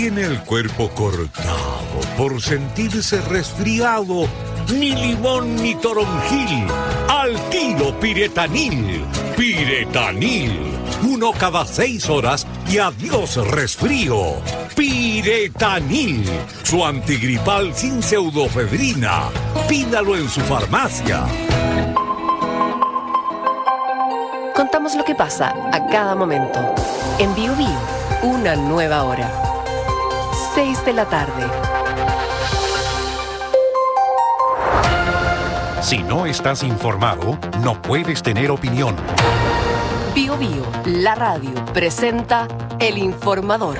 tiene el cuerpo cortado por sentirse resfriado, ni limón ni toronjil, al tiro Piretanil. Piretanil, 1 cada 6 horas y adiós resfrío. Piretanil, su antigripal sin pseudofedrina. Pídalo en su farmacia. Contamos lo que pasa a cada momento. En Bio Bio, una nueva hora. 6 de la tarde. Si no estás informado, no puedes tener opinión. Bio Bio, la radio, presenta El Informador.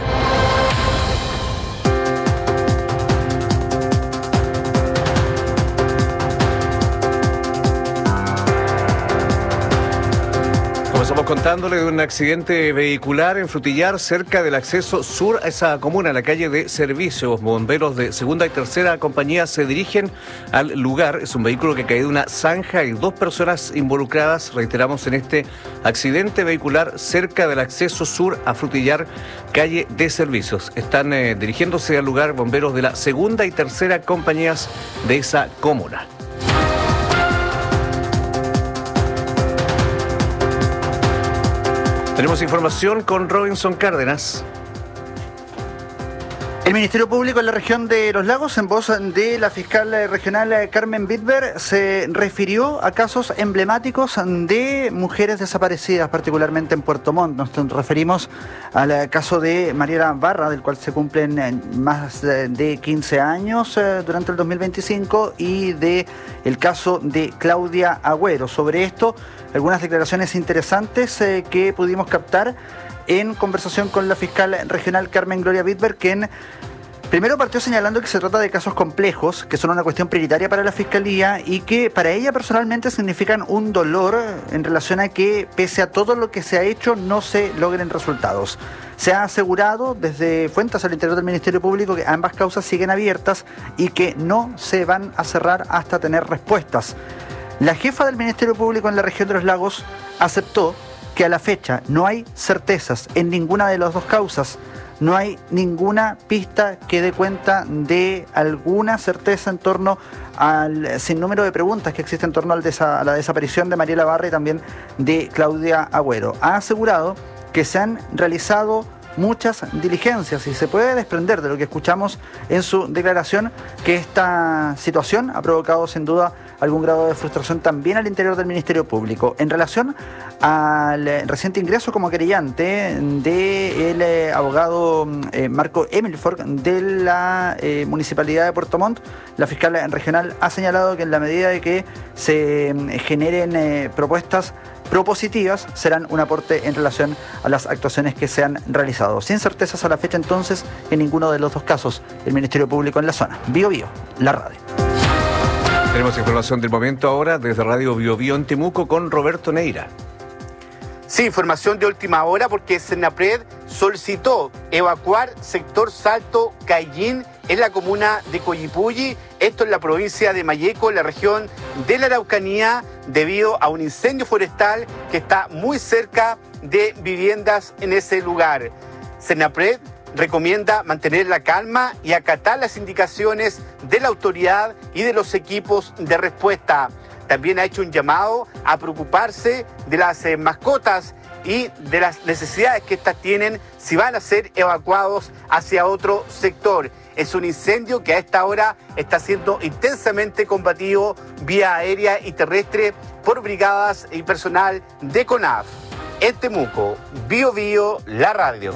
Comenzamos contándole de un accidente vehicular en Frutillar, cerca del acceso sur a esa comuna, en la calle de Servicios. Bomberos de segunda y tercera compañía se dirigen al lugar. Es un vehículo que ha caído de una zanja y 2 personas involucradas, reiteramos, en este accidente vehicular cerca del acceso sur a Frutillar, calle de Servicios. Están dirigiéndose al lugar bomberos de la segunda y tercera compañías de esa comuna. Tenemos información con Robinson Cárdenas. El Ministerio Público en la región de Los Lagos, en voz de la fiscal regional Carmen Bitber, se refirió a casos emblemáticos de mujeres desaparecidas, particularmente en Puerto Montt. Nos referimos al caso de Mariela Barra, del cual se cumplen más de 15 años durante el 2025, y de el caso de Claudia Agüero. Sobre esto, algunas declaraciones interesantes que pudimos captar en conversación con la fiscal regional Carmen Gloria Bitber, quien primero partió señalando que se trata de casos complejos, que son una cuestión prioritaria para la Fiscalía y que para ella personalmente significan un dolor en relación a que, pese a todo lo que se ha hecho, no se logren resultados. Se ha asegurado desde fuentes al interior del Ministerio Público que ambas causas siguen abiertas y que no se van a cerrar hasta tener respuestas. La jefa del Ministerio Público en la región de Los Lagos aceptó que a la fecha no hay certezas en ninguna de las dos causas. No hay ninguna pista que dé cuenta de alguna certeza en torno al sinnúmero de preguntas que existen en torno a la desaparición de Mariela Barra y también de Claudia Agüero. Ha asegurado que se han realizado muchas diligencias y se puede desprender de lo que escuchamos en su declaración que esta situación ha provocado sin duda algún grado de frustración también al interior del Ministerio Público. En relación al reciente ingreso como querellante del abogado Marco Emilfort de la Municipalidad de Puerto Montt, la fiscal regional ha señalado que en la medida de que se generen propuestas propositivas serán un aporte en relación a las actuaciones que se han realizado. Sin certezas a la fecha entonces en ninguno de los dos casos el Ministerio Público en la zona. Bio Bio, la radio. Tenemos información del momento ahora desde Radio Bio Bio en Temuco con Roberto Neira. Sí, información de última hora porque Senapred solicitó evacuar sector Salto Cayín en la comuna de Coyipulli, esto en la provincia de Malleco, en la región de la Araucanía, debido a un incendio forestal que está muy cerca de viviendas en ese lugar. Senapred recomienda mantener la calma y acatar las indicaciones de la autoridad y de los equipos de respuesta. También ha hecho un llamado a preocuparse de las mascotas y de las necesidades que éstas tienen si van a ser evacuados hacia otro sector. Es un incendio que a esta hora está siendo intensamente combatido vía aérea y terrestre por brigadas y personal de CONAF. En Temuco, Bio Bio, la radio.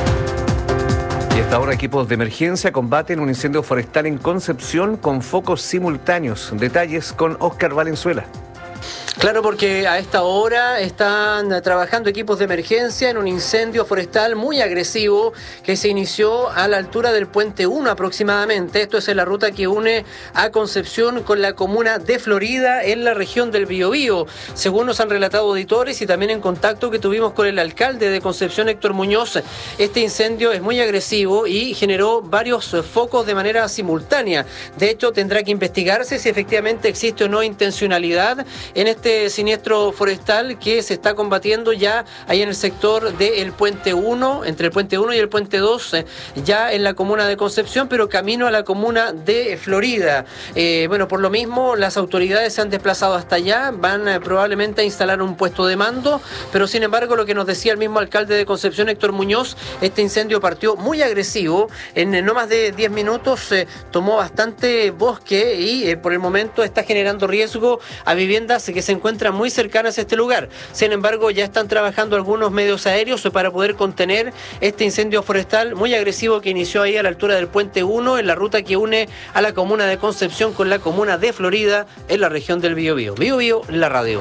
Y hasta ahora equipos de emergencia combaten un incendio forestal en Concepción con focos simultáneos. Detalles con Óscar Valenzuela. Claro, porque a esta hora están trabajando equipos de emergencia en un incendio forestal muy agresivo que se inició a la altura del Puente 1 aproximadamente. Esto es en la ruta que une a Concepción con la comuna de Florida en la región del Biobío. Según nos han relatado auditores y también en contacto que tuvimos con el alcalde de Concepción, Héctor Muñoz, este incendio es muy agresivo y generó varios focos de manera simultánea. De hecho, tendrá que investigarse si efectivamente existe o no intencionalidad en este este siniestro forestal que se está combatiendo ya ahí en el sector del Puente 1, entre el Puente 1 y el Puente 2, ya en la comuna de Concepción, pero camino a la comuna de Florida. Bueno, por lo mismo, las autoridades se han desplazado hasta allá, van probablemente a instalar un puesto de mando, pero sin embargo, lo que nos decía el mismo alcalde de Concepción, Héctor Muñoz, este incendio partió muy agresivo, en no más de 10 minutos tomó bastante bosque y por el momento está generando riesgo a viviendas que se encuentran muy cercanas a este lugar. Sin embargo, ya están trabajando algunos medios aéreos para poder contener este incendio forestal muy agresivo que inició ahí a la altura del Puente 1, en la ruta que une a la comuna de Concepción con la comuna de Florida, en la región del Biobío. Biobío, la radio.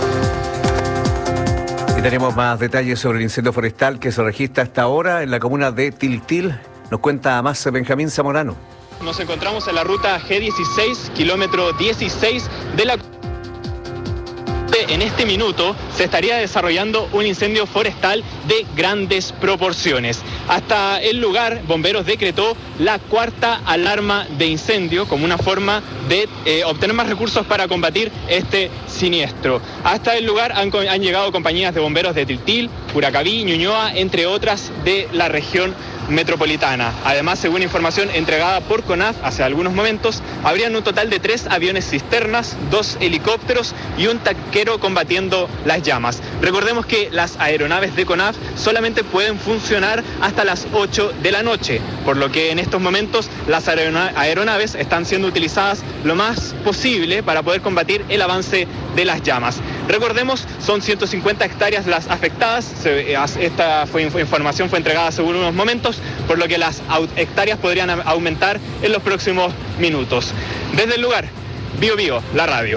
Y tenemos más detalles sobre el incendio forestal que se registra hasta ahora en la comuna de Tiltil. Nos cuenta más Benjamín Zamorano. Nos encontramos en la ruta G16, kilómetro 16 de la... En este minuto se estaría desarrollando un incendio forestal de grandes proporciones. Hasta el lugar, Bomberos decretó la 4ª alarma de incendio como una forma de obtener más recursos para combatir este siniestro. Hasta el lugar han llegado compañías de bomberos de Tiltil, Curacaví, Ñuñoa, entre otras de la región metropolitana. Además, según información entregada por CONAF hace algunos momentos, habrían un total de 3 aviones cisternas, 2 helicópteros y un tanquero combatiendo las llamas. Recordemos que las aeronaves de CONAF solamente pueden funcionar hasta las 8 de la noche, por lo que en estos momentos las aeronaves están siendo utilizadas lo más posible para poder combatir el avance de las llamas. Recordemos, son 150 hectáreas las afectadas. Esta información fue entregada hace unos momentos, por lo que las hectáreas podrían aumentar en los próximos minutos. Desde el lugar, Biobío, la radio.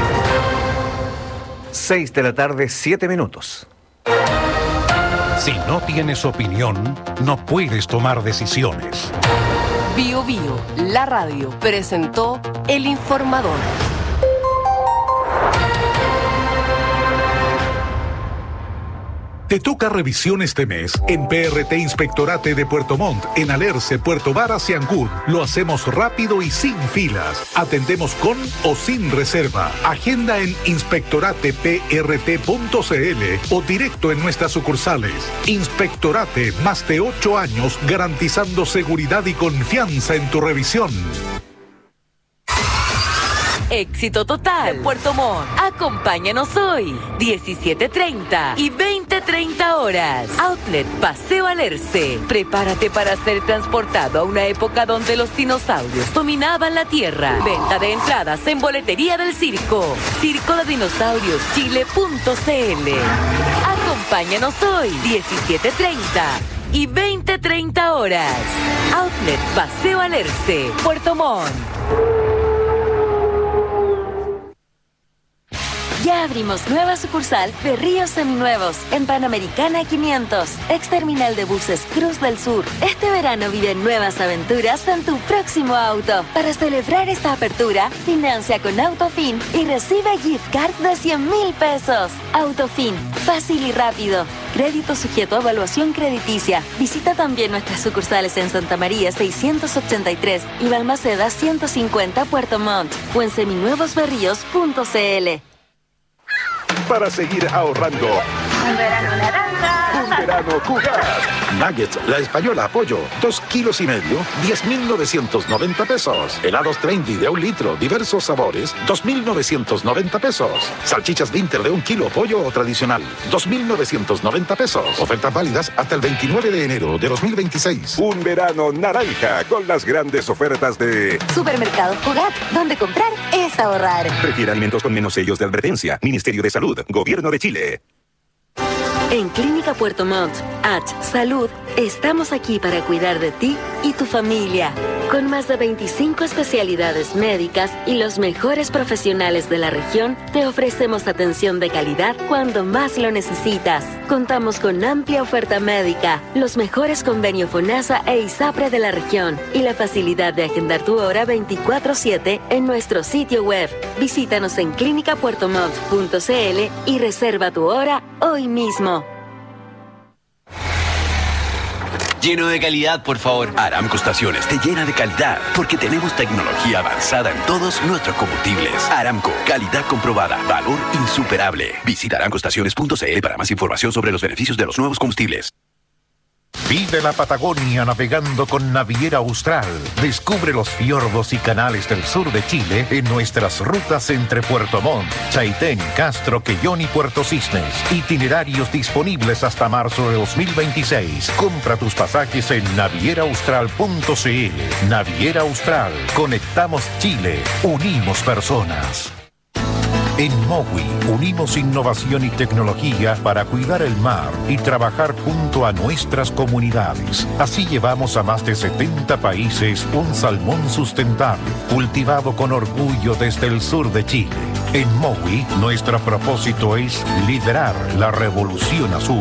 6 de la tarde, 7 minutos. Si no tienes opinión, no puedes tomar decisiones. Biobío, la radio, presentó El Informador. Te toca revisión este mes en PRT Inspectorate de Puerto Montt, en Alerce, Puerto Varas y Ancud. Lo hacemos rápido y sin filas. Atendemos con o sin reserva. Agenda en inspectorateprt.cl o directo en nuestras sucursales. Inspectorate, más de 8 años garantizando seguridad y confianza en tu revisión. Éxito total. De Puerto Montt. Acompáñanos hoy, 17:30 y 20:30 horas. Outlet Paseo Alerce. Prepárate para ser transportado a una época donde los dinosaurios dominaban la tierra. Venta de entradas en boletería del circo. circodedinosaurioschile.cl. Acompáñanos hoy, 17:30 y 20:30 horas. Outlet Paseo Alerce, Puerto Montt. Ya abrimos nueva sucursal de Ríos Seminuevos en Panamericana 500, ex terminal de buses Cruz del Sur. Este verano vive nuevas aventuras en tu próximo auto. Para celebrar esta apertura, financia con Autofin y recibe gift card de 100,000 pesos. Autofin, fácil y rápido. Crédito sujeto a evaluación crediticia. Visita también nuestras sucursales en Santa María 683 y Balmaceda 150 Puerto Montt o en seminuevosberríos.cl. Para seguir ahorrando. Un verano naranja. Un verano Cugat. Nuggets, La Española, pollo, 2,5 kilos, 10,990 pesos. Helados Trendy de 1 litro, diversos sabores, 2,990 pesos. Salchichas Winter de 1 kilo, pollo o tradicional, 2,990 pesos. Ofertas válidas hasta el 29 de enero de 2026. Un verano naranja con las grandes ofertas de Supermercado Cugat, donde comprar es ahorrar. Prefiere alimentos con menos sellos de advertencia. Ministerio de Salud, Gobierno de Chile. En Clínica Puerto Montt, Salud, estamos aquí para cuidar de ti y tu familia. Con más de 25 especialidades médicas y los mejores profesionales de la región, te ofrecemos atención de calidad cuando más lo necesitas. Contamos con amplia oferta médica, los mejores convenios FONASA e ISAPRE de la región y la facilidad de agendar tu hora 24/7 en nuestro sitio web. Visítanos en clinicapuertomont.cl y reserva tu hora hoy mismo. lleno de calidad, por favor. Aramco Estaciones te llena de calidad porque tenemos tecnología avanzada en todos nuestros combustibles. Aramco, calidad comprobada, valor insuperable. Visita aramcoestaciones.cl para más información sobre los beneficios de los nuevos combustibles. Vive la Patagonia navegando con Naviera Austral. Descubre los fiordos y canales del sur de Chile en nuestras rutas entre Puerto Montt, Chaitén, Castro, Quellón y Puerto Cisnes. Itinerarios disponibles hasta marzo de 2026. Compra tus pasajes en navieraaustral.cl. Naviera Austral. Conectamos Chile. Unimos personas. En Mowi unimos innovación y tecnología para cuidar el mar y trabajar junto a nuestras comunidades. Así llevamos a más de 70 países un salmón sustentable, cultivado con orgullo desde el sur de Chile. En Mowi, nuestro propósito es liderar la revolución azul.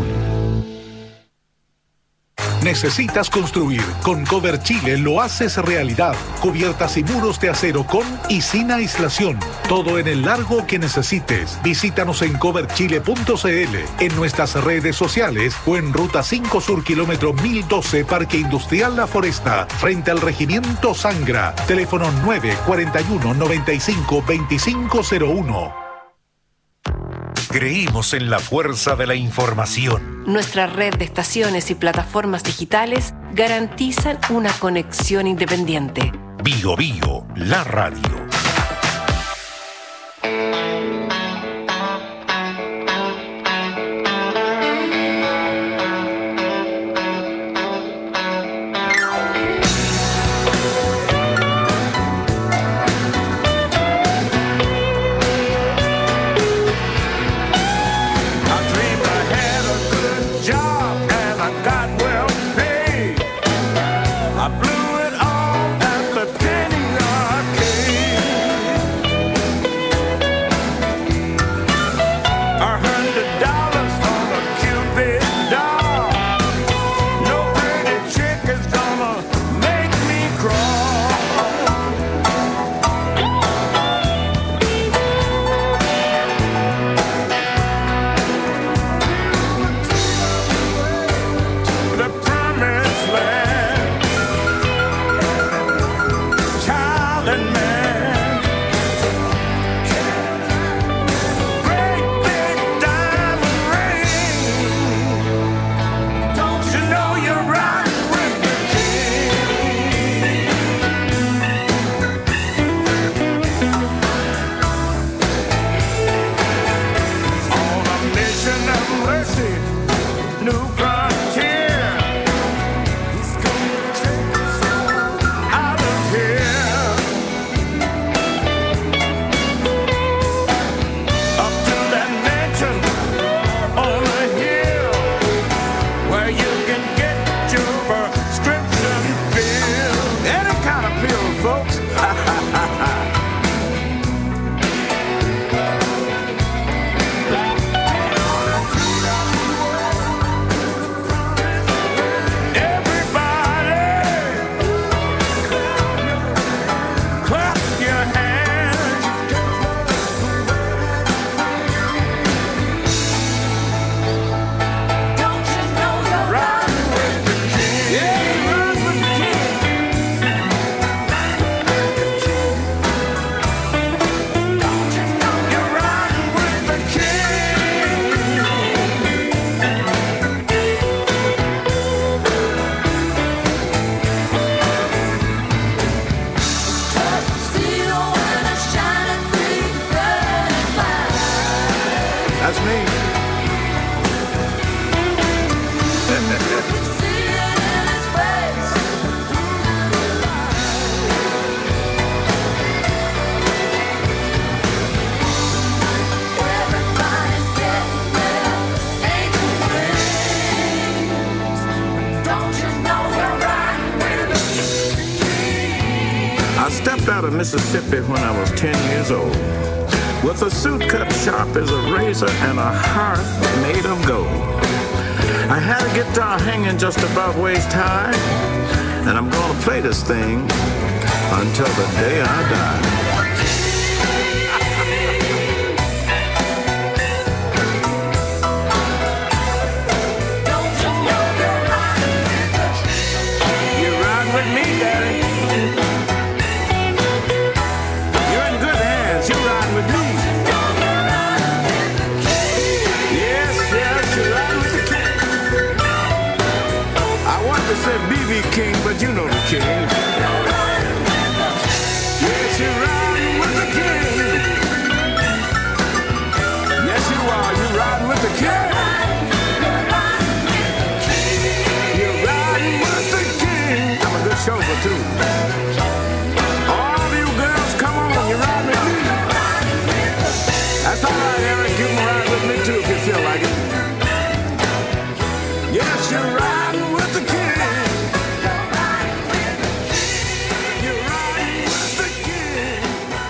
¿Necesitas construir? Con Cover Chile lo haces realidad. Cubiertas y muros de acero con y sin aislación. Todo en el largo que necesites. Visítanos en coverchile.cl, en nuestras redes sociales o en Ruta 5 Sur, kilómetro 1012, Parque Industrial La Foresta, frente al Regimiento Sangra. Teléfono 941-95-2501. Creímos en la fuerza de la información. Nuestra red de estaciones y plataformas digitales garantizan una conexión independiente. Bio Bio, la radio. Mississippi when I was 10 years old, with a suit cut sharp as a razor and a heart made of gold. I had a guitar hanging just about waist high, and I'm gonna play this thing until the day I die. be king, but you know the king. Yes, you're riding with the king. Yes, you are. You're riding with the king. You're riding with the king. I'm a good chauffeur, too. All of you girls, come on. You're riding with me. That's all right, Eric. You can ride with me, too, if you feel like it. Yes, you're riding with the king. You're riding with the king.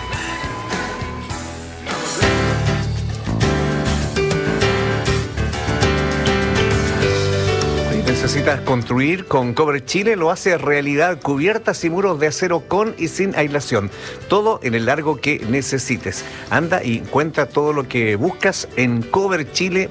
¿Necesitas construir con Cobre Chile? Lo hace realidad. Cubiertas y muros de acero con y sin aislación. Todo en el largo que necesites. Anda y encuentra todo lo que buscas en cobrechile.cl.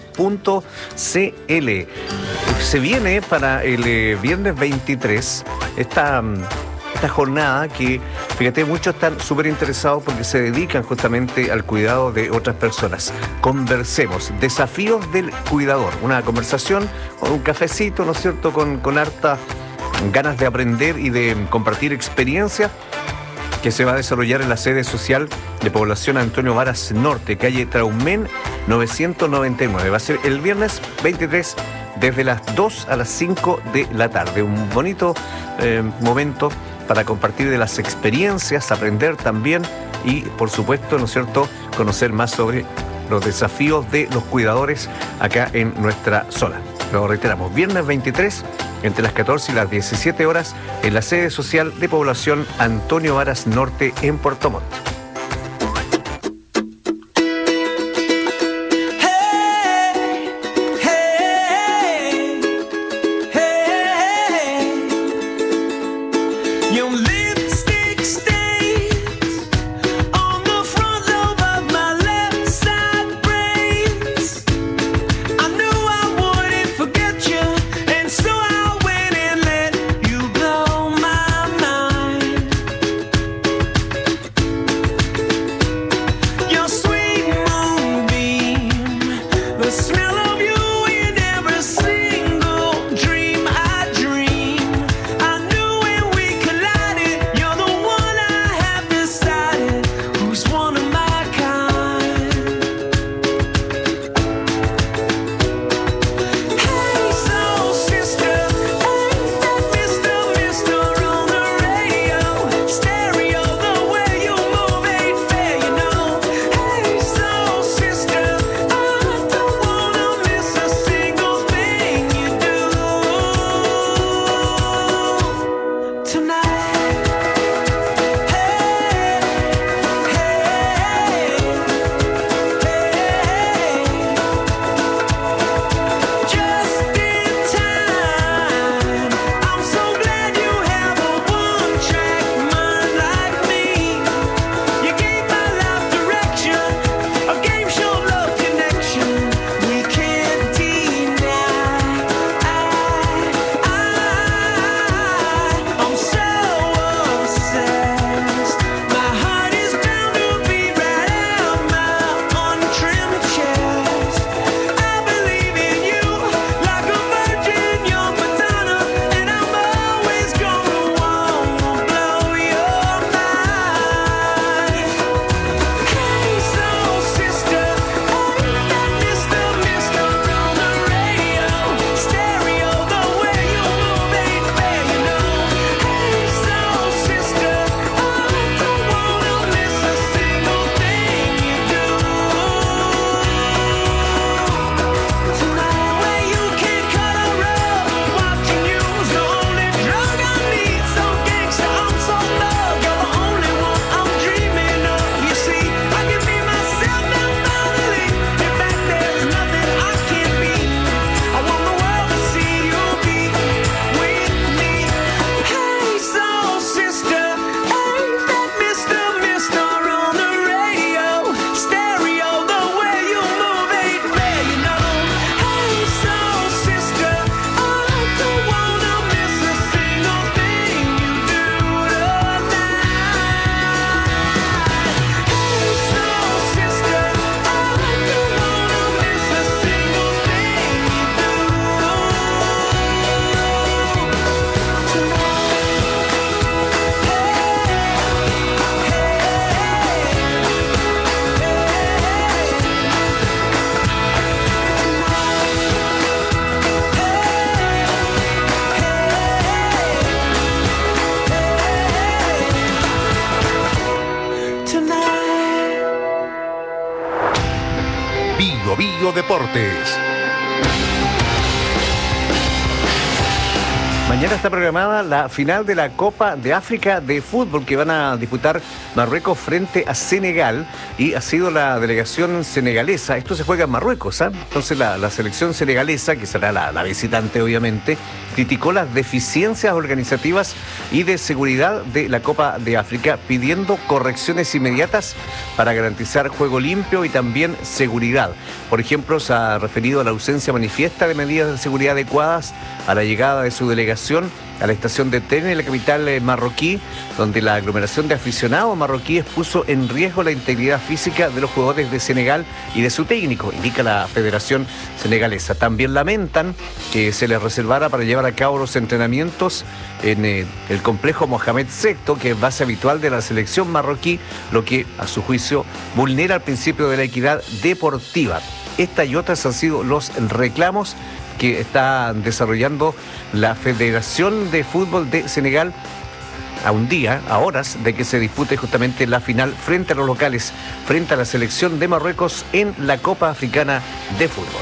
Se viene para el viernes 23 esta jornada que, fíjate, muchos están súper interesados porque se dedican justamente al cuidado de otras personas. Conversemos, desafíos del cuidador, una conversación con un cafecito, ¿no es cierto?, con hartas ganas de aprender y de compartir experiencia, que se va a desarrollar en la sede social de Población Antonio Varas Norte, calle Traumén 999. Va a ser el viernes 23 desde las 2 a las 5 de la tarde. Un bonito momento para compartir de las experiencias, aprender también y, por supuesto, ¿no es cierto?, conocer más sobre los desafíos de los cuidadores acá en nuestra zona. Lo reiteramos, viernes 23, entre las 14 y las 17 horas, en la sede social de Población Antonio Varas Norte en Puerto Montt. Bio Bio Deportes. Mañana está programada la final de la Copa de África de fútbol que van a disputar Marruecos frente a Senegal, y ha sido la delegación senegalesa. Esto se juega en Marruecos, ¿eh? Entonces la selección senegalesa, que será la visitante obviamente, criticó las deficiencias organizativas y de seguridad de la Copa de África, pidiendo correcciones inmediatas para garantizar juego limpio y también seguridad. Por ejemplo, se ha referido a la ausencia manifiesta de medidas de seguridad adecuadas a la llegada de su delegación a la estación de tren en la capital marroquí, donde la aglomeración de aficionados marroquíes puso en riesgo la integridad física de los jugadores de Senegal y de su técnico, indica la Federación Senegalesa. También lamentan que se les reservara para llevar a cabo los entrenamientos en el complejo Mohamed VI, que es base habitual de la selección marroquí, lo que a su juicio vulnera el principio de la equidad deportiva. Esta y otras han sido los reclamos que está desarrollando la Federación de Fútbol de Senegal a un día, a horas de que se dispute justamente la final frente a los locales, frente a la selección de Marruecos en la Copa Africana de Fútbol.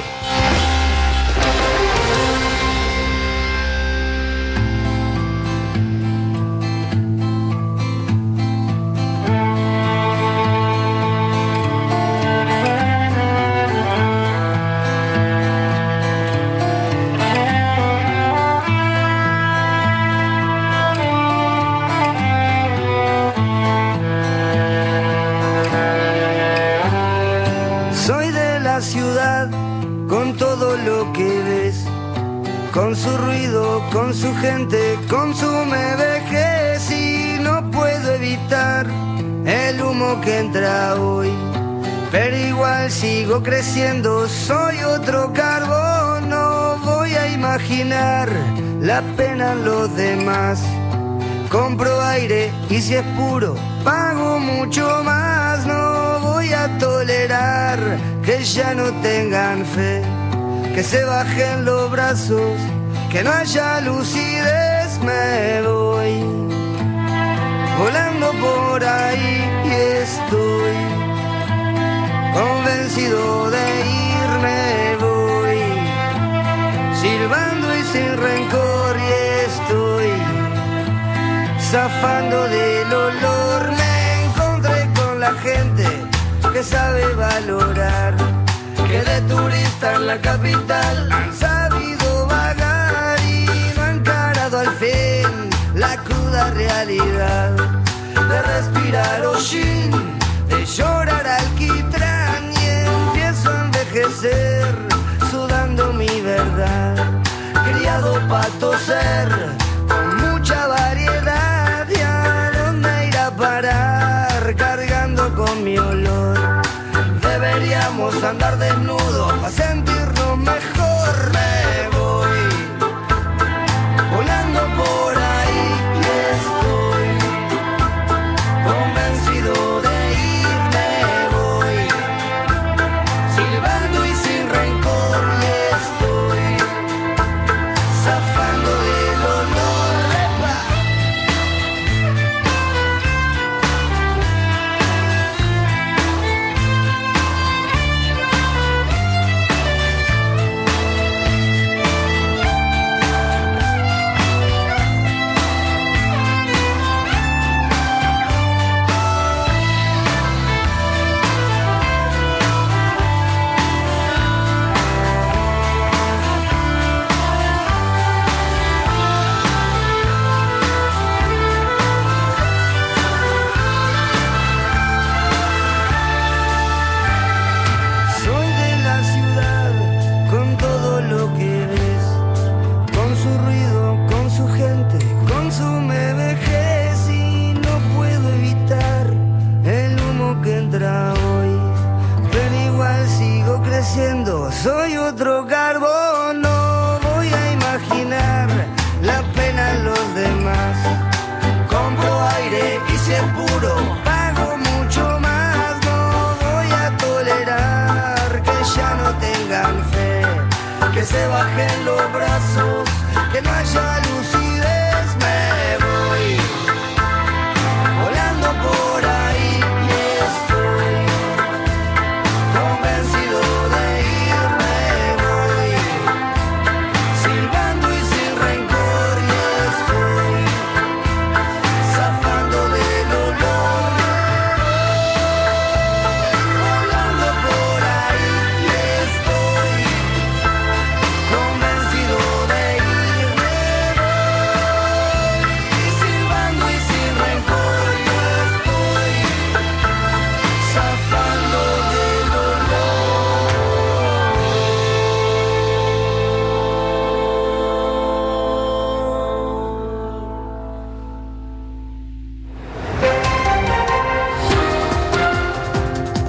Con su ruido, con su gente, consume vejez y no puedo evitar el humo que entra hoy. Pero igual sigo creciendo, soy otro carbón, no voy a imaginar la pena en los demás. Compro aire y si es puro, pago mucho más, no voy a tolerar que ya no tengan fe. Que se bajen los brazos, que no haya lucidez, me voy volando por ahí y estoy convencido de irme, voy silbando y sin rencor y estoy zafando del olor. Me encontré con la gente que sabe valorar, que de turista en la capital han sabido vagar y no han encarado al fin la cruda realidad de respirar hollín, de llorar alquitrán, y empiezo a envejecer sudando mi verdad, criado pa' toser con mucha variedad. ¿Y a dónde ir a parar cargando con mi olor? Deberíamos andar desnudos para sentirnos mejor. Me voy volando por ahí y estoy convencido de irme, voy silbando y sin rencor y estoy zafando del olor. Soy otro carbón, no voy a imaginar la pena en los demás. Compro aire y si es puro, pago mucho más. No voy a tolerar que ya no tengan fe, que se bajen los brazos, que no haya lucidez. Me voy volando por ahí y estoy convencido de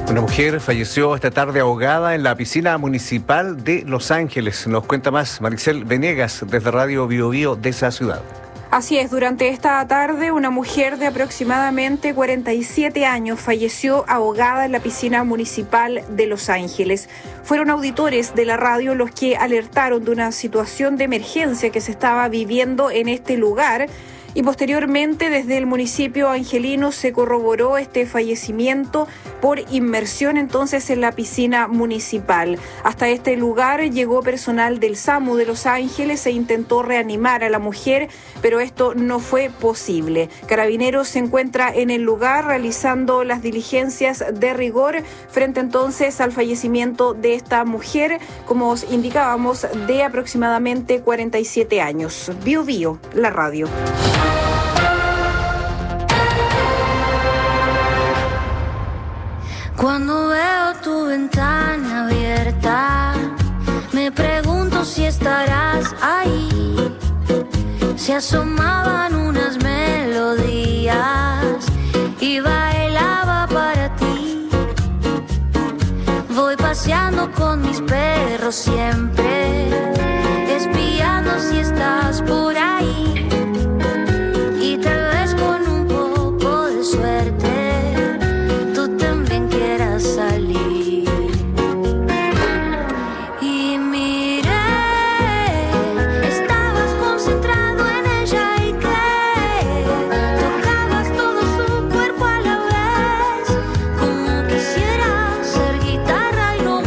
Una mujer falleció esta tarde ahogada en la piscina municipal de Los Ángeles. Nos cuenta más Maricel Venegas desde Radio Bio Bio de esa ciudad. Así es, durante esta tarde una mujer de aproximadamente 47 años falleció ahogada en la piscina municipal de Los Ángeles. Fueron auditores de la radio los que alertaron de una situación de emergencia que se estaba viviendo en este lugar. Y posteriormente desde el municipio angelino se corroboró este fallecimiento por inmersión entonces en la piscina municipal. Hasta este lugar llegó personal del SAMU de Los Ángeles e intentó reanimar a la mujer, pero esto no fue posible. Carabineros se encuentra en el lugar realizando las diligencias de rigor frente entonces al fallecimiento de esta mujer, como os indicábamos, de aproximadamente 47 años. Bio Bio, la radio. Cuando veo tu ventana abierta, me pregunto si estarás ahí. Se asomaban unas melodías y bailaba para ti. Voy paseando con mis perros siempre, espiando si estás por ahí. Y tal vez con un poco de suerte salir. Y miré, estabas concentrado en ella y que tocabas todo su cuerpo a la vez, como quisiera ser guitarra y no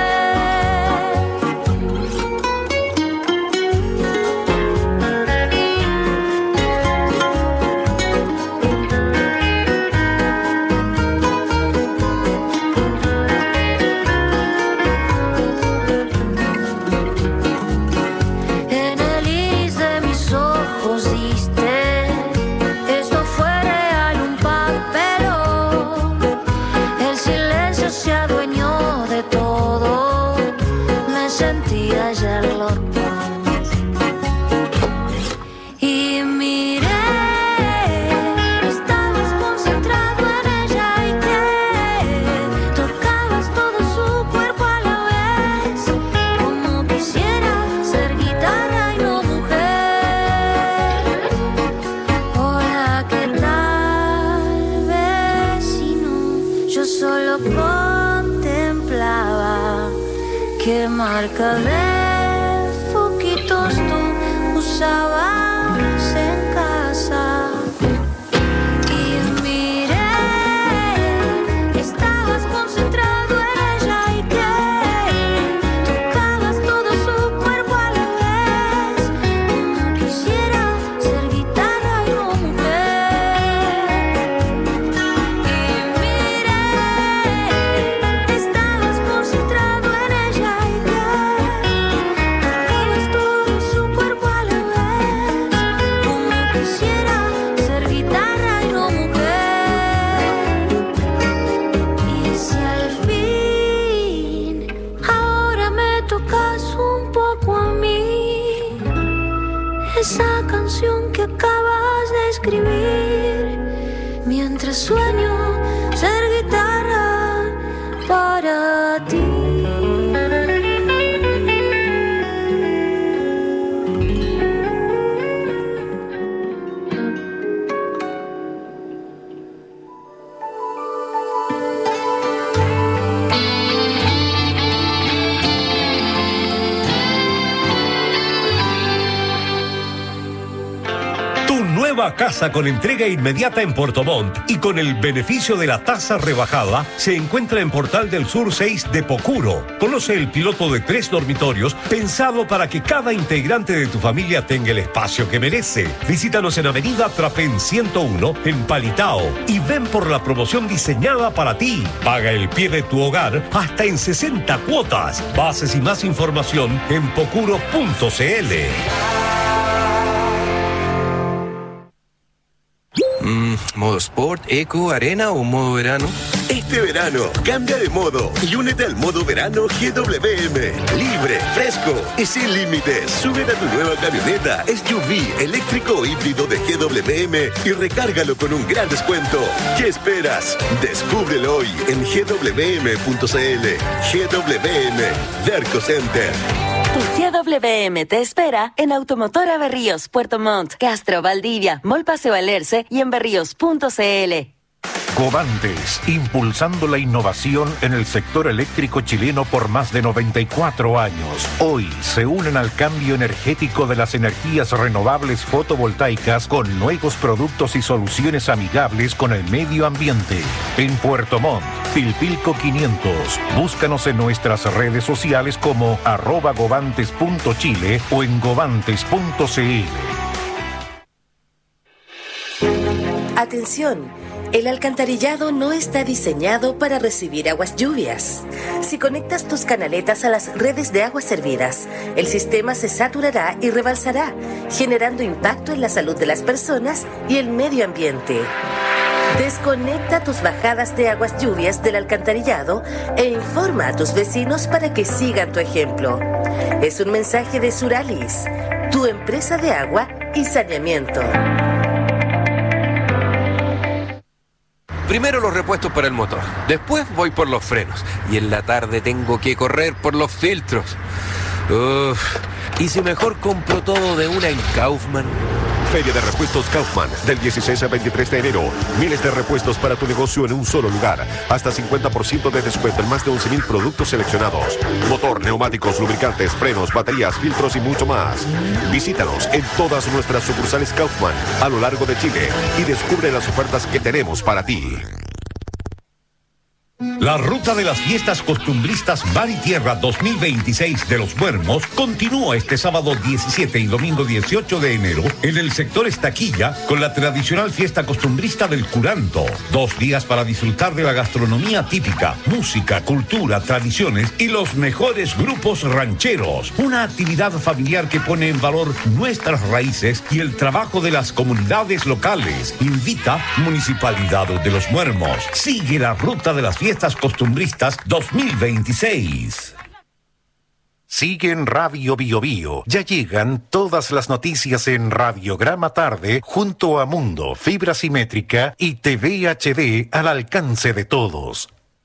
marca de foquitos tú usabas en casa. Y miré, estabas concentrado en ella y que tocabas todo su cuerpo a la vez, como quisiera ser guitarra y no mujer. Y miré, estabas concentrado en ella y esa canción que acabas de escribir, mientras sueño ser guitarra para ti. Nueva casa con entrega inmediata en Puerto Montt y con el beneficio de la tasa rebajada se encuentra en Portal del Sur 6 de Pocuro. Conoce el piloto de 3 dormitorios pensado para que cada integrante de tu familia tenga el espacio que merece. Visítanos en Avenida Trapén 101 en Palitao y ven por la promoción diseñada para ti. Paga el pie de tu hogar hasta en 60 cuotas. Bases y más información en pocuro.cl. ¿Modo Sport, Eco, Arena o modo verano? Este verano, cambia de modo y únete al modo verano GWM. Libre, fresco y sin límites. Sube a tu nueva camioneta SUV eléctrico o híbrido de GWM y recárgalo con un gran descuento. ¿Qué esperas? Descúbrelo hoy en gwm.cl. GWM, Derco Center. Tu GWM te espera en Automotora Berríos, Puerto Montt, Castro, Valdivia, Mall Paseo Alerce y en berríos.cl. Covantes, impulsando la innovación en el sector eléctrico chileno por más de 94 años. Hoy se unen al cambio energético de las energías renovables fotovoltaicas con nuevos productos y soluciones amigables con el medio ambiente. En Puerto Montt, Pilpilco 500. Búscanos en nuestras redes sociales como @govantes.chile o en govantes.cl. Atención. El alcantarillado no está diseñado para recibir aguas lluvias. Si conectas tus canaletas a las redes de aguas servidas, el sistema se saturará y rebalsará, generando impacto en la salud de las personas y el medio ambiente. Desconecta tus bajadas de aguas lluvias del alcantarillado e informa a tus vecinos para que sigan tu ejemplo. Es un mensaje de Suralis, tu empresa de agua y saneamiento. Primero los repuestos para el motor, después voy por los frenos y en la tarde tengo que correr por los filtros. ¿Y si mejor compro todo de una en Kaufman? Feria de Repuestos Kaufman, del 16 al 23 de enero. Miles de repuestos para tu negocio en un solo lugar. Hasta 50% de descuento en más de 11,000 productos seleccionados. Motor, neumáticos, lubricantes, frenos, baterías, filtros y mucho más. Visítanos en todas nuestras sucursales Kaufman a lo largo de Chile y descubre las ofertas que tenemos para ti. La ruta de las fiestas costumbristas Mar y Tierra 2026 de Los Muermos continúa este sábado 17 y domingo 18 de enero en el sector Estaquilla con la tradicional fiesta costumbrista del Curanto. 2 días para disfrutar de la gastronomía típica, música, cultura, tradiciones y los mejores grupos rancheros. Una actividad familiar que pone en valor nuestras raíces y el trabajo de las comunidades locales. Invita Municipalidad de Los Muermos. Sigue la ruta de las fiestas costumbristas 2026. Sigue en Radio Bio Bio. Ya llegan todas las noticias en Radiograma Tarde junto a Mundo, fibra simétrica y TV HD al alcance de todos.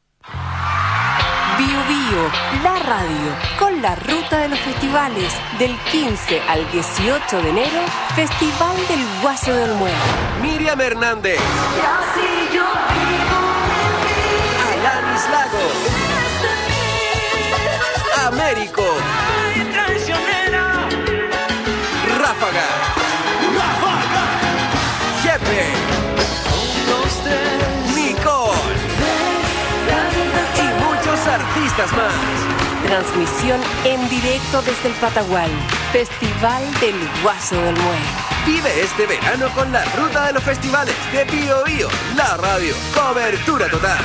Bio Bio, la radio, con la ruta de los festivales del 15 al 18 de enero, Festival del Guaso del Muerto. Miriam Hernández. Alanis Lago. Américo. Ráfaga. Jepe. Nicole. Y muchos artistas más. Transmisión en directo desde el Patagual. Festival del Guaso del Muerto. Vive este verano con la ruta de los festivales de Bio Bio, la radio. Cobertura total.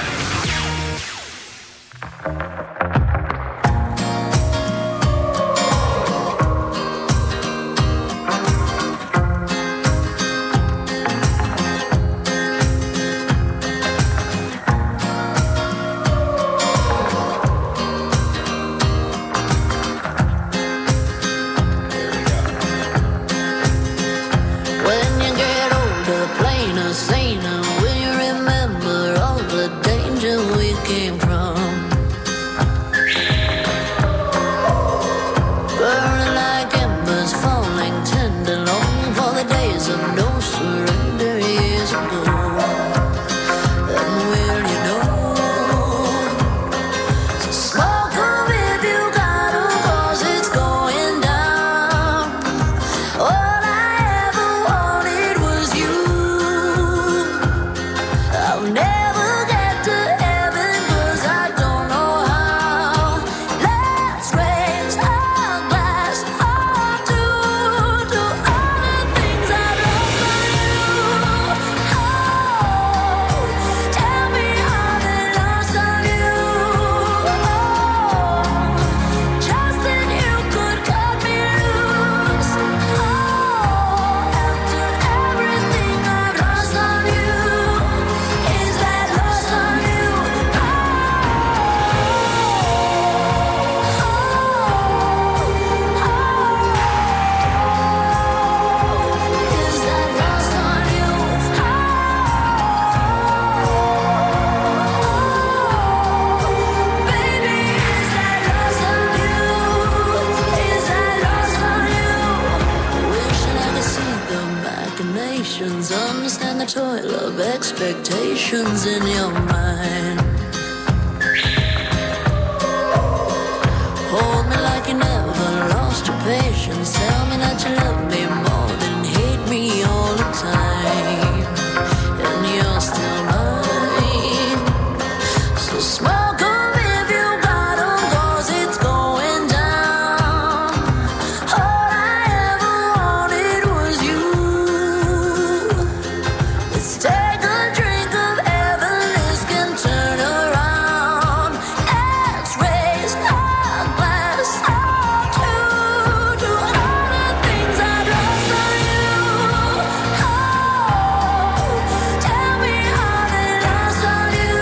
understand the toil of expectations in your mind. Hold me like you never lost your patience. Tell me that you love me more than hate me all the time. And you're still mine. So smoke 'em if you got 'em, 'cause it's going down. All I ever wanted was you. Let's take a drink of heaven, this can turn around. Let's raise our glass up to all the things I've lost on you. Oh, tell me how they lost on you.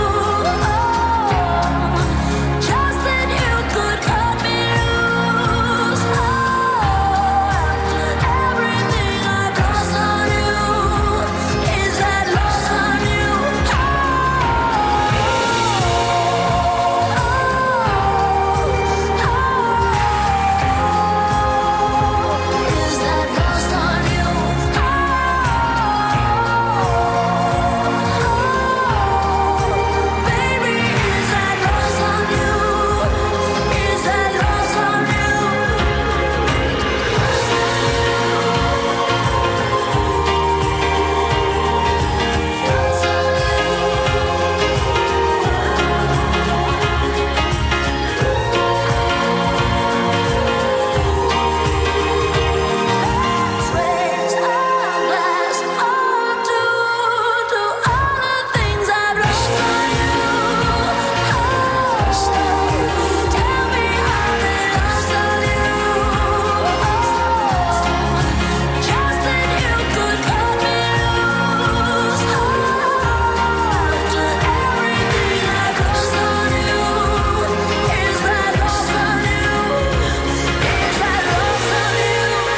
Oh, just that you could cut me loose. Oh, after everything I've lost on you, is that lost on you? Is that lost on you? Baby, is that lost on you? Is that lost on you? Let's raise our glass up to all the things I've lost on you. Tell me how they lost on you. Just that you could cut me loose. After everything I've lost on you, is that lost on you? Is that lost on you?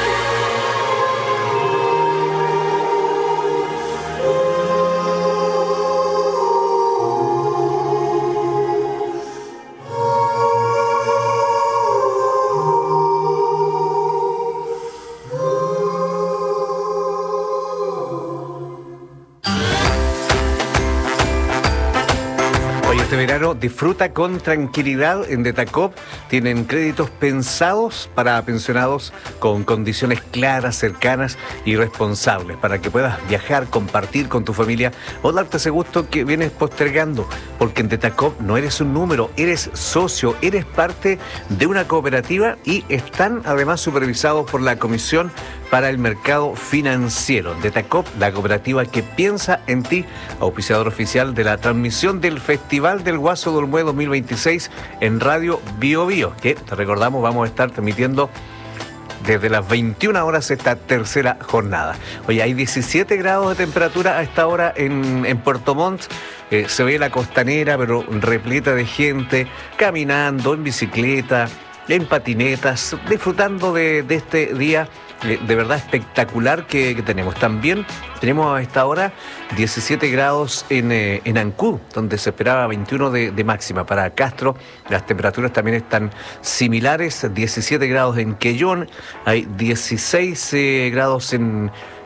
Oye, este verano disfruta con tranquilidad en Detacop. Tienen créditos pensados para pensionados con condiciones claras, cercanas y responsables para que puedas viajar, compartir con tu familia o darte ese gusto que vienes postergando. Porque en Detacop no eres un número, eres socio, eres parte de una cooperativa y están además supervisados por la Comisión para el Mercado Financiero. Detacop, la cooperativa que piensa en ti, auspiciador oficial de la transmisión del Festival del Guaso de Olmué 2026 en Radio Bio Bio, que te recordamos vamos a estar transmitiendo desde las 21 horas esta tercera jornada. Oye, hay 17 grados de temperatura a esta hora en Puerto Montt. Se ve la costanera, pero repleta de gente, caminando, en bicicleta, en patinetas, disfrutando de este día de verdad espectacular que tenemos. También tenemos a esta hora 17 grados en Ancud, donde se esperaba 21 de máxima. Para Castro las temperaturas también están similares, 17 grados en Quellón, hay 16 grados en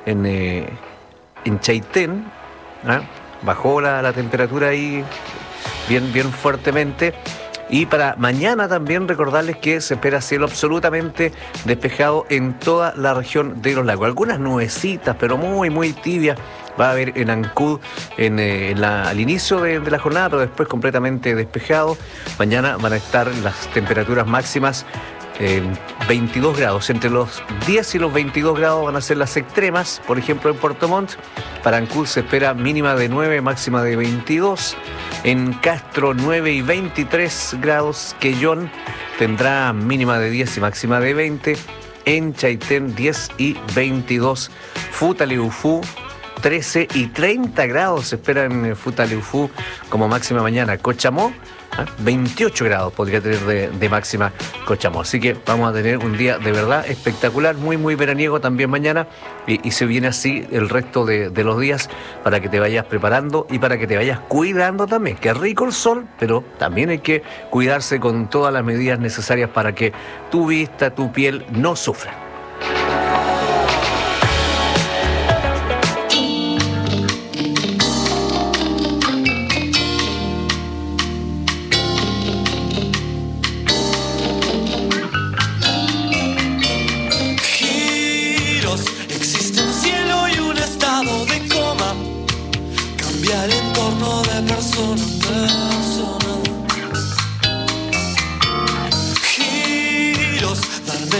Chaitén, ¿ah? Bajó la temperatura ahí bien fuertemente. Y para mañana también recordarles que se espera cielo absolutamente despejado en toda la región de los lagos. Algunas nubecitas, pero muy tibias va a haber en Ancud al inicio de la jornada, pero después completamente despejado. Mañana van a estar las temperaturas máximas 22 grados. Entre los 10 y los 22 grados van a ser las extremas. Por ejemplo, en Puerto Montt, para Ancud se espera mínima de 9, máxima de 22. En Castro 9 y 23 grados. Quellón tendrá mínima de 10 y máxima de 20. En Chaitén 10 y 22. Futaleufú 13 y 30 grados se espera en Futaleufú como máxima mañana. Cochamó 28 grados podría tener de máxima Cochamó. Así que vamos a tener un día de verdad espectacular, muy veraniego también mañana, y se viene así el resto de los días para que te vayas preparando y para que te vayas cuidando también. Que rico el sol, pero también hay que cuidarse con todas las medidas necesarias para que tu vista, tu piel no sufra.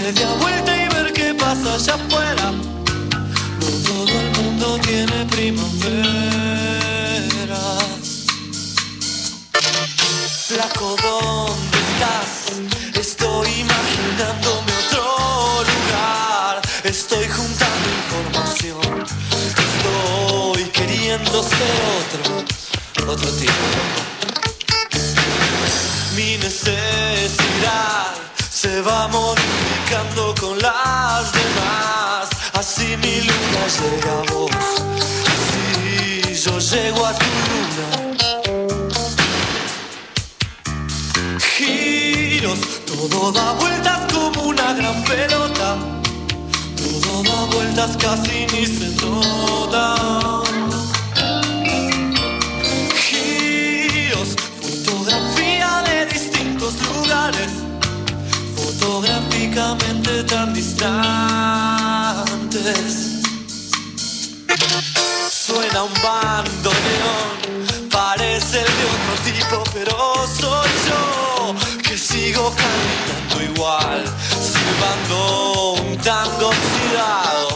media vuelta y ver qué pasa allá afuera. No todo el mundo tiene primaveras. Flaco, ¿dónde estás? Estoy imaginándome otro lugar. Estoy juntando información. Estoy queriendo ser otro tipo. Mi necesidad se va modificando con las demás. Así mi luna llega a vos. Así yo llego a tu luna. Giros, todo da vueltas como una gran pelota. Todo da vueltas casi ni se nota. Giros, fotografía de distintos lugares, fotográficamente tan distantes. Suena un bandoneón, parece el de otro tipo, pero soy yo que sigo caminando igual, silbando un tango oxidado.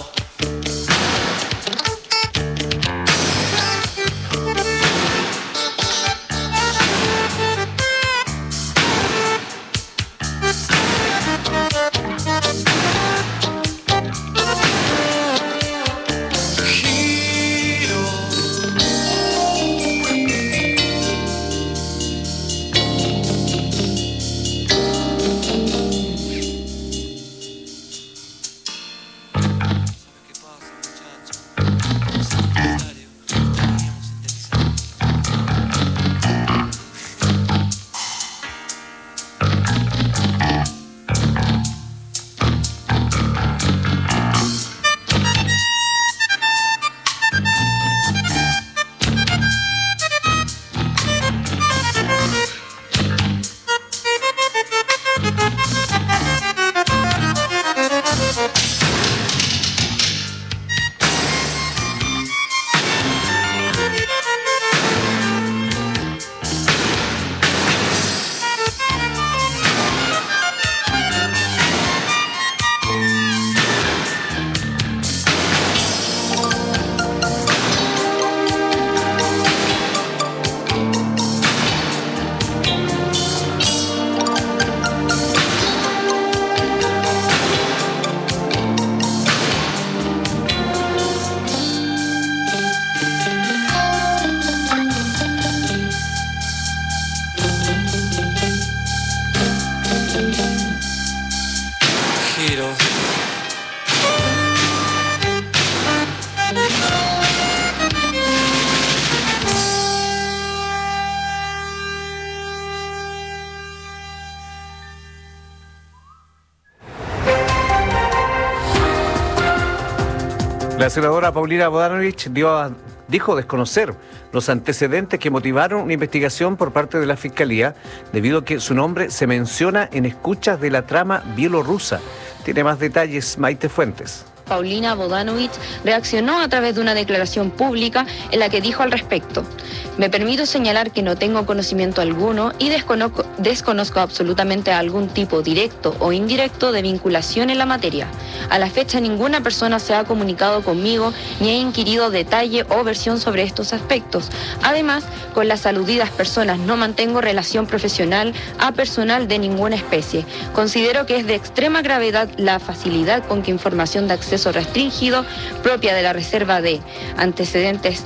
La senadora Paulina Bodanovich dijo desconocer los antecedentes que motivaron una investigación por parte de la Fiscalía, debido a que su nombre se menciona en escuchas de la trama bielorrusa. Tiene más detalles Maite Fuentes. Paulina Bodanovich reaccionó a través de una declaración pública en la que dijo al respecto: me permito señalar que no tengo conocimiento alguno y desconozco absolutamente algún tipo directo o indirecto de vinculación en la materia. A la fecha ninguna persona se ha comunicado conmigo ni ha inquirido detalle o versión sobre estos aspectos. Además, con las aludidas personas no mantengo relación profesional a personal de ninguna especie. Considero que es de extrema gravedad la facilidad con que información de acceso restringido propia de la reserva de antecedentes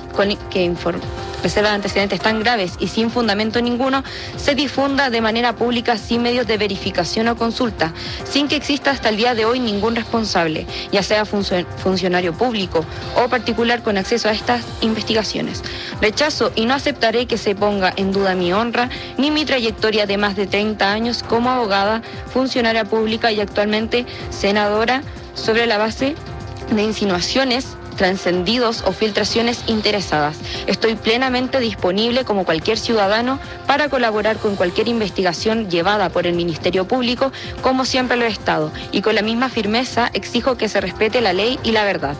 tan graves y sin fundamento ninguno se difunda de manera pública sin medios de verificación o consulta, sin que exista hasta el día de hoy ningún responsable, ya sea funcionario público o particular con acceso a estas investigaciones. Rechazo y no aceptaré que se ponga en duda mi honra ni mi trayectoria de más de 30 años como abogada, funcionaria pública y actualmente senadora, sobre la base de insinuaciones, trascendidos o filtraciones interesadas. Estoy plenamente disponible como cualquier ciudadano para colaborar con cualquier investigación llevada por el Ministerio Público, como siempre lo he estado, y con la misma firmeza exijo que se respete la ley y la verdad.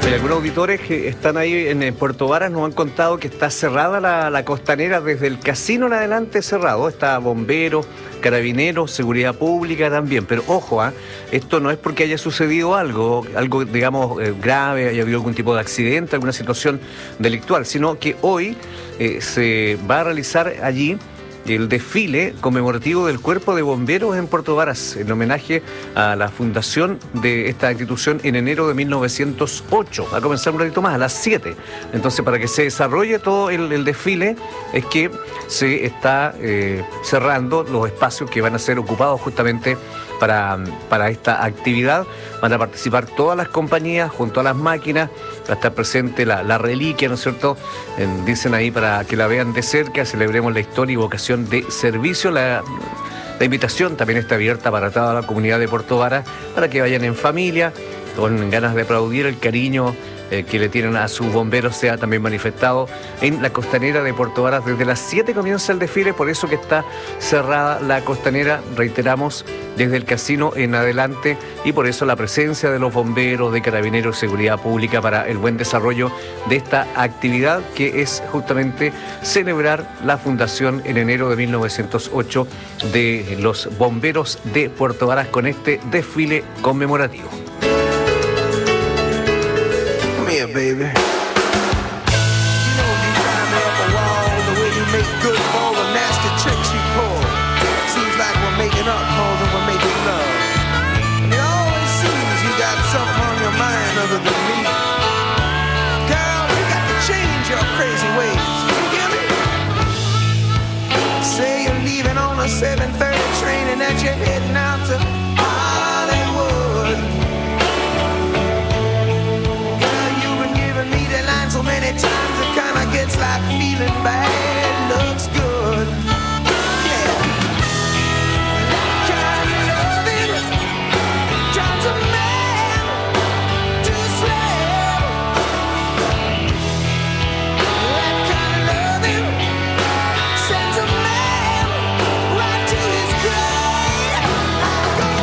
Hay algunos auditores que están ahí en Puerto Varas, nos han contado que está cerrada la costanera desde el casino en adelante, cerrado. Está bomberos, carabineros, seguridad pública también. Pero ojo, esto no es porque haya sucedido algo digamos, grave, haya habido algún tipo de accidente, alguna situación delictual, sino que hoy se va a realizar allí el desfile conmemorativo del Cuerpo de Bomberos en Puerto Varas, en homenaje a la fundación de esta institución en enero de 1908. Va a comenzar un ratito más, a las 7. Entonces, para que se desarrolle todo el desfile, es que se está cerrando los espacios que van a ser ocupados justamente para esta actividad. Van a participar todas las compañías junto a las máquinas. Va a estar presente la reliquia, ¿no es cierto? Dicen ahí para que la vean de cerca, celebremos la historia y vocación de servicio. La invitación también está abierta para toda la comunidad de Puerto Varas, para que vayan en familia, con ganas de aplaudir el cariño que le tienen a sus bomberos, sea también manifestado en la costanera de Puerto Varas. Desde las 7 comienza el desfile, por eso que está cerrada la costanera, reiteramos, desde el casino en adelante, y por eso la presencia de los bomberos, de carabineros, seguridad pública para el buen desarrollo de esta actividad, que es justamente celebrar la fundación en enero de 1908 de los bomberos de Puerto Varas con este desfile conmemorativo. Baby, you know you climb up a wall, the way you make good for all the nasty tricks you pull. Seems like we're making up more than we're making love. And it always seems you got something on your mind other than me. Girl, you got to change your crazy ways. You hear me? Say you're leaving on a 7:30 train and that you're heading out to Hollywood. So many times it kinda gets like feeling bad looks good. Yeah. That kind of loving turns a man to a slave. That kind of loving sends a man right to his grave. I go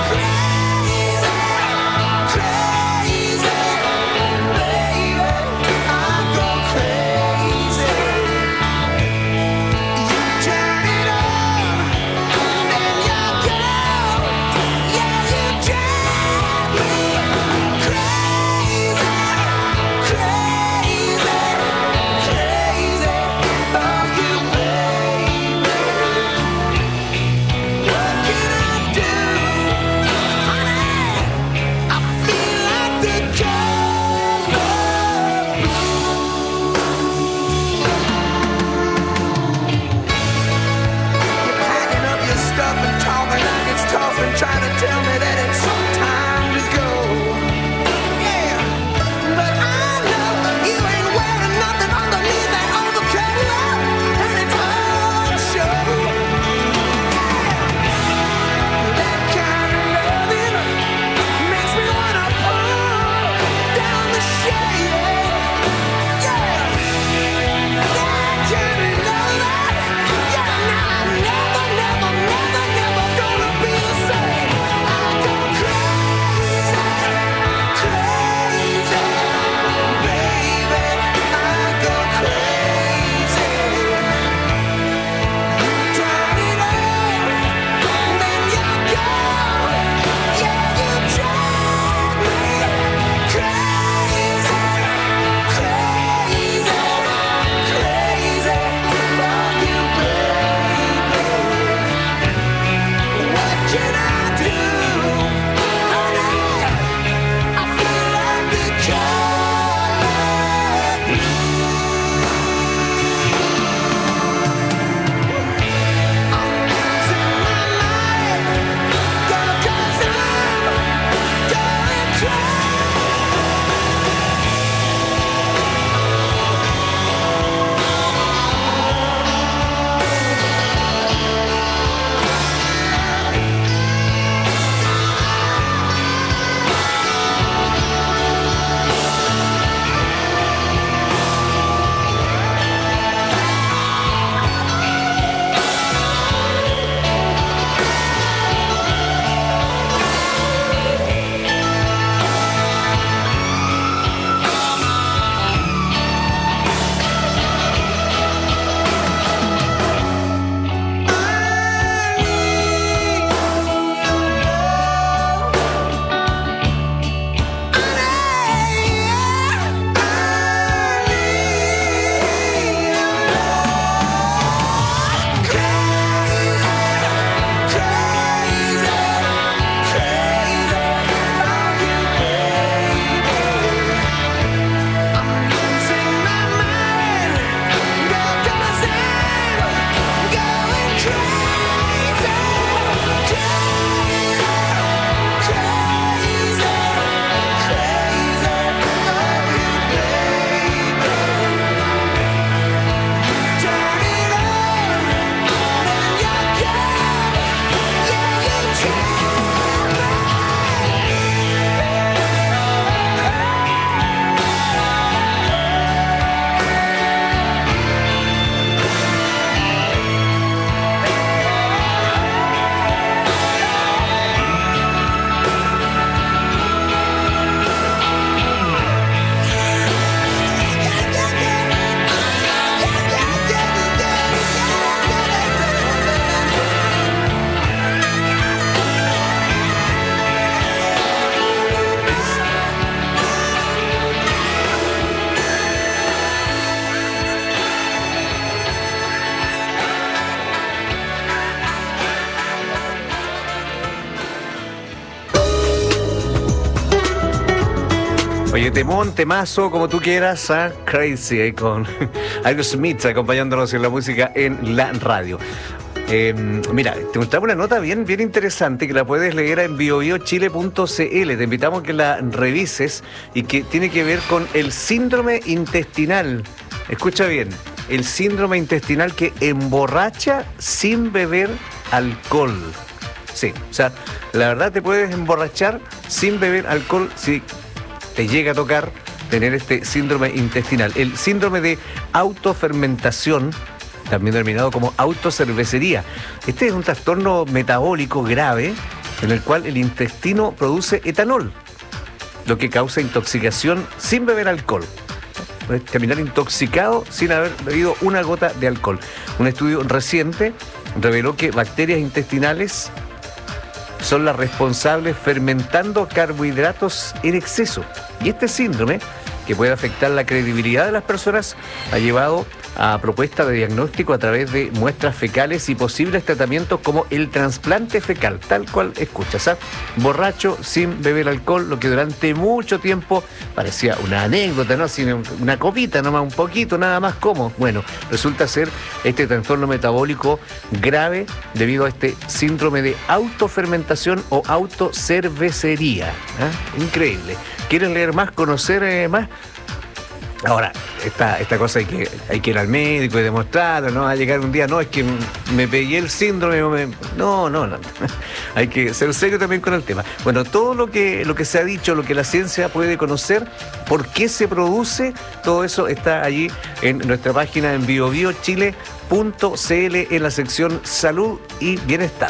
Oye, temón, temazo, como tú quieras, ¿ah? Crazy, ahí con Aerosmith acompañándonos en la música en la radio. Mira, te mostraba una nota bien interesante que la puedes leer en biobiochile.cl. Te invitamos a que la revises y que tiene que ver con el síndrome intestinal. Escucha bien, el síndrome intestinal que emborracha sin beber alcohol. Sí, o sea, la verdad te puedes emborrachar sin beber alcohol si te llega a tocar tener este síndrome intestinal. El síndrome de autofermentación, también denominado como autocervecería. Este es un trastorno metabólico grave en el cual el intestino produce etanol, lo que causa intoxicación sin beber alcohol. Puedes terminar intoxicado sin haber bebido una gota de alcohol. Un estudio reciente reveló que bacterias intestinales son las responsables fermentando carbohidratos en exceso. Y este síndrome, que puede afectar la credibilidad de las personas, ha llevado a propuesta de diagnóstico a través de muestras fecales y posibles tratamientos como el trasplante fecal, tal cual escuchas, ¿ah? Borracho sin beber alcohol, lo que durante mucho tiempo parecía una anécdota, ¿no? Sin una copita nomás, un poquito, nada más. ¿Cómo? Bueno, resulta ser este trastorno metabólico grave debido a este síndrome de autofermentación o autocervecería, ¿ah? Increíble. ¿Quieren leer más, conocer más? Ahora, esta cosa hay que ir al médico y demostrarlo, ¿no? Va a llegar un día, no, es que me pegué el síndrome. No. Hay que ser serio también con el tema. Bueno, todo lo que se ha dicho, lo que la ciencia puede conocer, por qué se produce, todo eso está allí en nuestra página en biobiochile.cl en la sección Salud y Bienestar.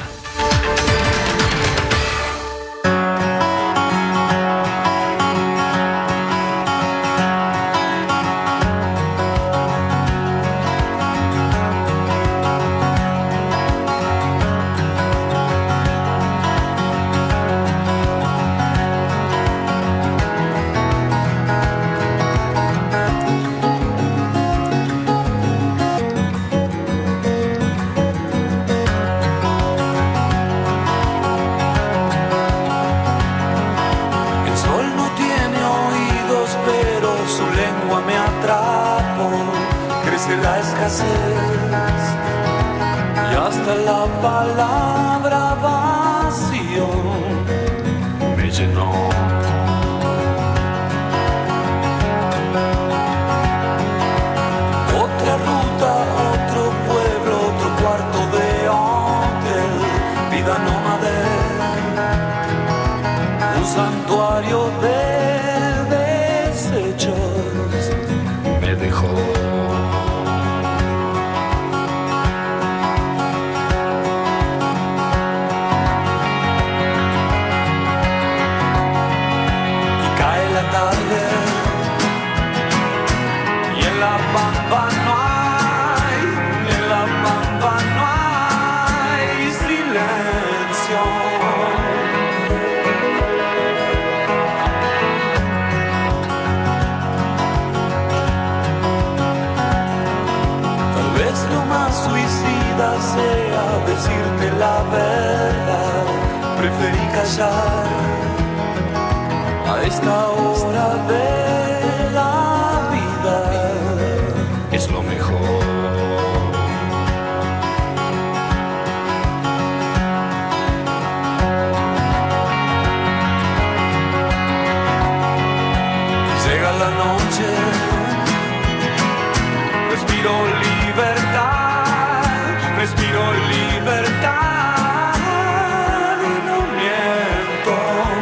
Y hasta la palabra vacío me llenó. Otra ruta, otro pueblo, otro cuarto de hotel, vida nómade, un santuario de desechos me dejó. Y en la pampa no hay silencio. Tal vez lo más suicida sea decirte la verdad. Preferí callar a esta hora de la vida, es lo mejor. Llega la noche, respiro libertad, y no miento.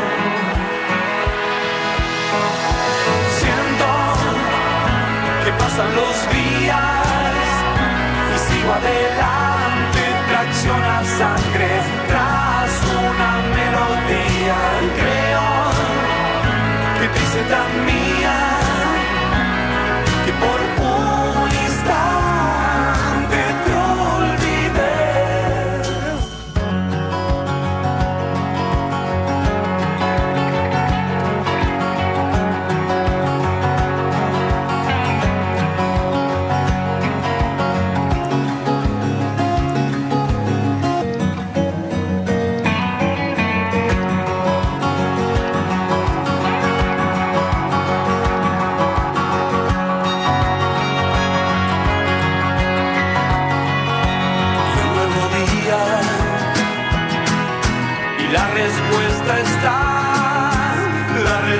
Pasan los días y sigo adelante, tracciona sangre tras una melodía. Creo que te hice tan mía que por un instante te olvidé.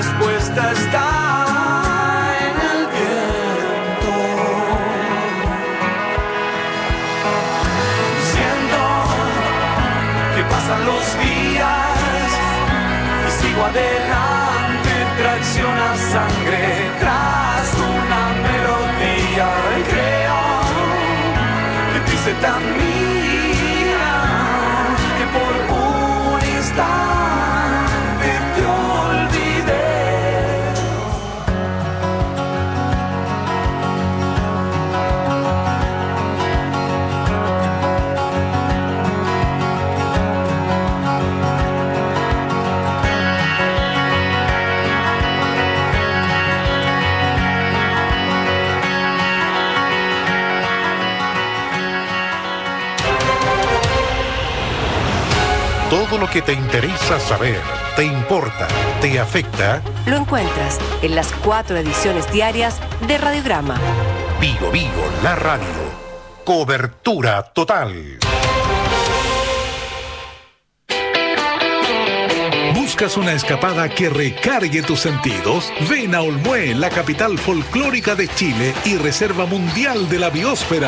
respuesta está en el viento. Siento que pasan los días y sigo adelante, tracciona sangre tras una melodía. Y creo que te hice tan mía que por un instante te olvidé. Todo lo que te interesa saber, te importa, te afecta. Lo encuentras en las 4 ediciones diarias de Radiograma. Vigo Vigo, la radio. Cobertura total. ¿Buscas una escapada que recargue tus sentidos? Ven a Olmué, la capital folclórica de Chile y reserva mundial de la biosfera.